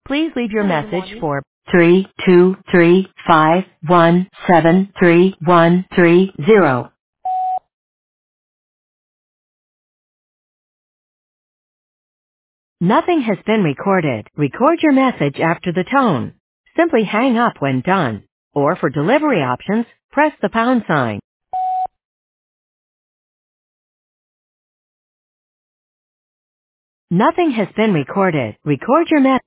Please leave your Hello, good message morning. for 32351733130. Nothing has been recorded. Record your message after the tone. Simply hang up when done. Or for delivery options, press the pound sign. Nothing has been recorded. Record your message.